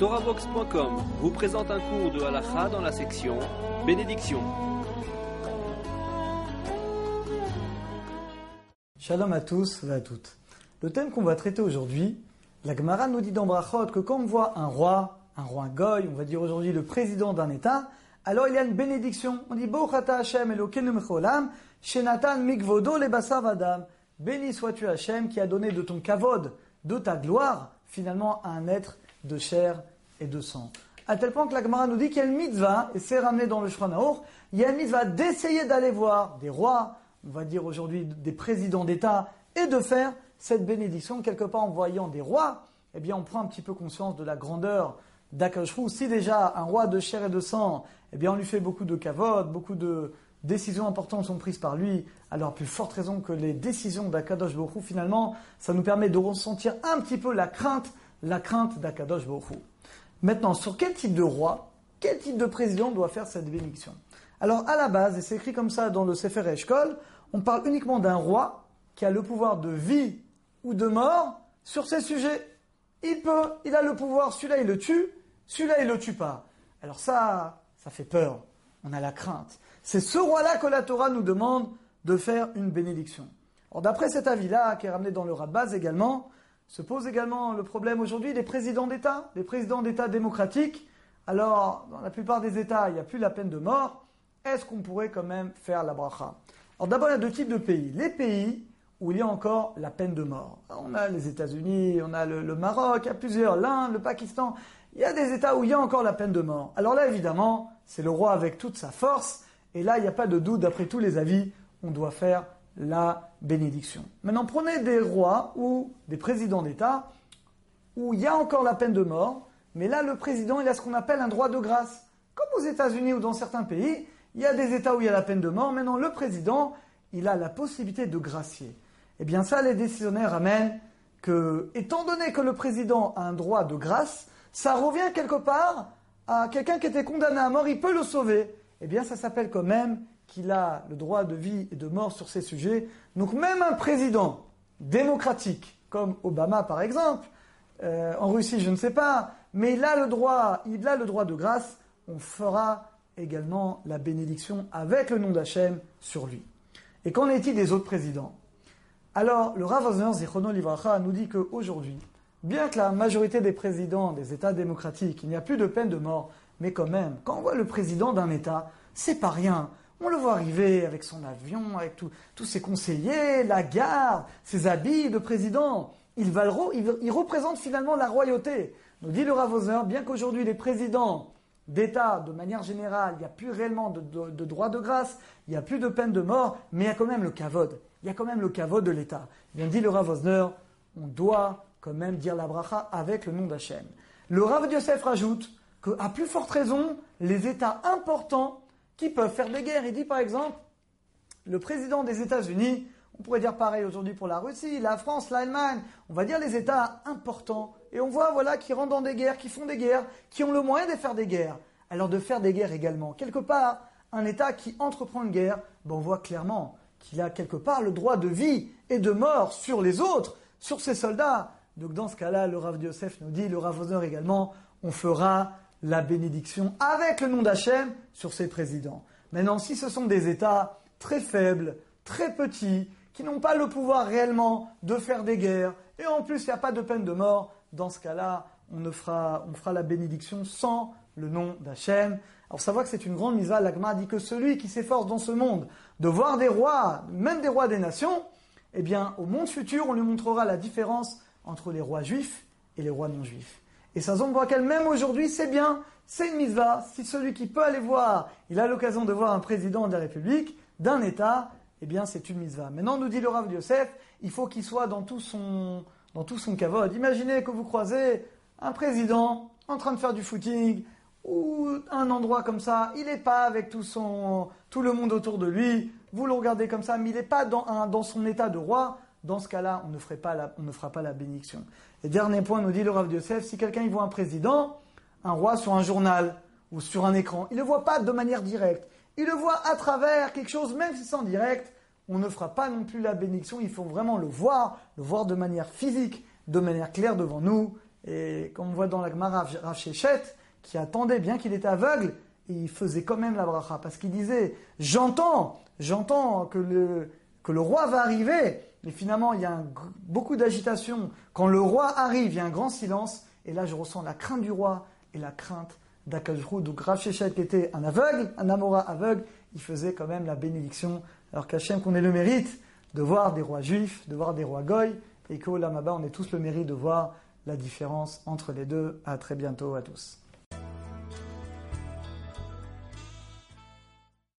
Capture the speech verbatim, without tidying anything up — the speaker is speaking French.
torahbox point com vous présente un cours de halakha dans la section Bénédiction. Shalom à tous et à toutes. Le thème qu'on va traiter aujourd'hui, la Gemara nous dit dans Brachot que quand on voit un roi, un roi goy, on va dire aujourd'hui le président d'un État, alors il y a une bénédiction. On dit Baruch ata Hashem Elokeinu melech haolam, shenatan mikvodo lebasar vadam. Béni sois-tu Hashem qui a donné de ton kavod, de ta gloire, finalement à un être de chair et de sang. À tel point que la Gemara nous dit qu'il y a une mitzvah, et c'est ramené dans le Shulchan Aruch, il y a une mitzvah d'essayer d'aller voir des rois, on va dire aujourd'hui des présidents d'État, et de faire cette bénédiction quelque part en voyant des rois. Eh bien on prend un petit peu conscience de la grandeur d'Akadosh Hu. Si déjà un roi de chair et de sang, eh bien on lui fait beaucoup de kavod, beaucoup de décisions importantes sont prises par lui, alors plus forte raison que les décisions d'Akadosh Baruch Hu, finalement, ça nous permet de ressentir un petit peu la crainte, la crainte d'Akadosh Baruch Hu. Maintenant, sur quel type de roi, quel type de président doit faire cette bénédiction? Alors, à la base, et c'est écrit comme ça dans le Sefer Eshkol, on parle uniquement d'un roi qui a le pouvoir de vie ou de mort sur ses sujets. Il peut, il a le pouvoir, celui-là il le tue, celui-là il le tue pas. Alors ça, ça fait peur, on a la crainte. C'est ce roi-là que la Torah nous demande de faire une bénédiction. Alors d'après cet avis-là, qui est ramené dans le Radbaz également, se pose également le problème aujourd'hui des présidents d'État, des présidents d'État démocratiques. Alors, dans la plupart des États, il n'y a plus la peine de mort. Est-ce qu'on pourrait quand même faire la bracha? Alors d'abord, il y a deux types de pays. Les pays où il y a encore la peine de mort. Alors, on a les États-Unis, on a le, le Maroc, il y a plusieurs, l'Inde, le Pakistan. Il y a des États où il y a encore la peine de mort. Alors là, évidemment, c'est le roi avec toute sa force. Et là, il n'y a pas de doute, d'après tous les avis, on doit faire la bénédiction. Maintenant, prenez des rois ou des présidents d'État où il y a encore la peine de mort, mais là, le président, il a ce qu'on appelle un droit de grâce. Comme aux États-Unis ou dans certains pays, il y a des États où il y a la peine de mort. Maintenant, le président, il a la possibilité de gracier. Eh bien, ça, les décisionnaires ramènent que, étant donné que le président a un droit de grâce, ça revient quelque part à quelqu'un qui était condamné à mort, il peut le sauver. Eh bien, ça s'appelle quand même qu'il a le droit de vie et de mort sur ces sujets. Donc, même un président démocratique, comme Obama par exemple, euh, en Russie, je ne sais pas, mais il a le droit, il a le droit de grâce, on fera également la bénédiction avec le nom d'Hachem sur lui. Et qu'en est-il des autres présidents? Alors, le Rav Wosner Zichrono Livracha nous dit qu'aujourd'hui, bien que la majorité des présidents des États démocratiques, il n'y a plus de peine de mort, mais quand même, quand on voit le président d'un État, c'est pas rien. On le voit arriver avec son avion, avec tout, tous ses conseillers, la garde, ses habits de président. Il, va le, il, il représente finalement la royauté. Nous dit le Rav Wosner, bien qu'aujourd'hui les présidents d'État, de manière générale, il n'y a plus réellement de, de, de droit de grâce, il n'y a plus de peine de mort, mais il y a quand même le kavod. Il y a quand même le kavod de l'État. Bien dit le Rav Wosner, on doit quand même dire la bracha avec le nom d'Hachem. Le Rav Yosef rajoute qu'à plus forte raison, les États importants qui peuvent faire des guerres. Il dit par exemple, le président des États-Unis, on pourrait dire pareil aujourd'hui pour la Russie, la France, l'Allemagne, on va dire les États importants. Et on voit voilà qui rentrent dans des guerres, qui font des guerres, qui ont le moyen de faire des guerres. Alors de faire des guerres également. Quelque part, un État qui entreprend une guerre, ben on voit clairement qu'il a quelque part le droit de vie et de mort sur les autres, sur ses soldats. Donc dans ce cas-là, le Rav Yosef nous dit, le Rav Wosner également, on fera la bénédiction avec le nom d'Hachem sur ses présidents. Maintenant, si ce sont des États très faibles, très petits, qui n'ont pas le pouvoir réellement de faire des guerres, et en plus il n'y a pas de peine de mort, dans ce cas-là, on, ne fera, on fera la bénédiction sans le nom d'Hachem. Alors savoir que c'est une grande mitzvah, la Gemara dit que celui qui s'efforce dans ce monde de voir des rois, même des rois des nations, eh bien au monde futur, on lui montrera la différence entre les rois juifs et les rois non juifs. Et ça zone pour laquelle même aujourd'hui, c'est bien, c'est une mitzvah. Si celui qui peut aller voir, il a l'occasion de voir un président de la République, d'un État, eh bien c'est une mitzvah. Maintenant, nous dit le Rav Yosef, il faut qu'il soit dans tout son, dans tout son kavod. Imaginez que vous croisez un président en train de faire du footing, ou un endroit comme ça, il n'est pas avec tout, son, tout le monde autour de lui, vous le regardez comme ça, mais il n'est pas dans, un, dans son état de roi. Dans ce cas-là, on ne, ferait pas la, on ne fera pas la bénédiction. Et dernier point, nous dit le Rav Yosef, si quelqu'un il voit un président, un roi sur un journal ou sur un écran, il ne le voit pas de manière directe. Il le voit à travers quelque chose, même si c'est en direct, on ne fera pas non plus la bénédiction. Il faut vraiment le voir, le voir de manière physique, de manière claire devant nous. Et comme on voit dans la Gemara, Rav Sheshet, qui attendait bien qu'il était aveugle, et il faisait quand même la bracha, parce qu'il disait, j'entends, j'entends que le, que le roi va arriver, mais finalement il y a un, beaucoup d'agitation. Quand le roi arrive, il y a un grand silence, et là je ressens la crainte du roi et la crainte d'Akadosh Baruch Hu. Donc Rav Sheshet, qui était un aveugle, un Amora aveugle, il faisait quand même la bénédiction, alors qu'Hachem qu'on ait le mérite de voir des rois juifs, de voir des rois goy, et qu'au Lamaba on ait tous le mérite de voir la différence entre les deux. À très bientôt à tous.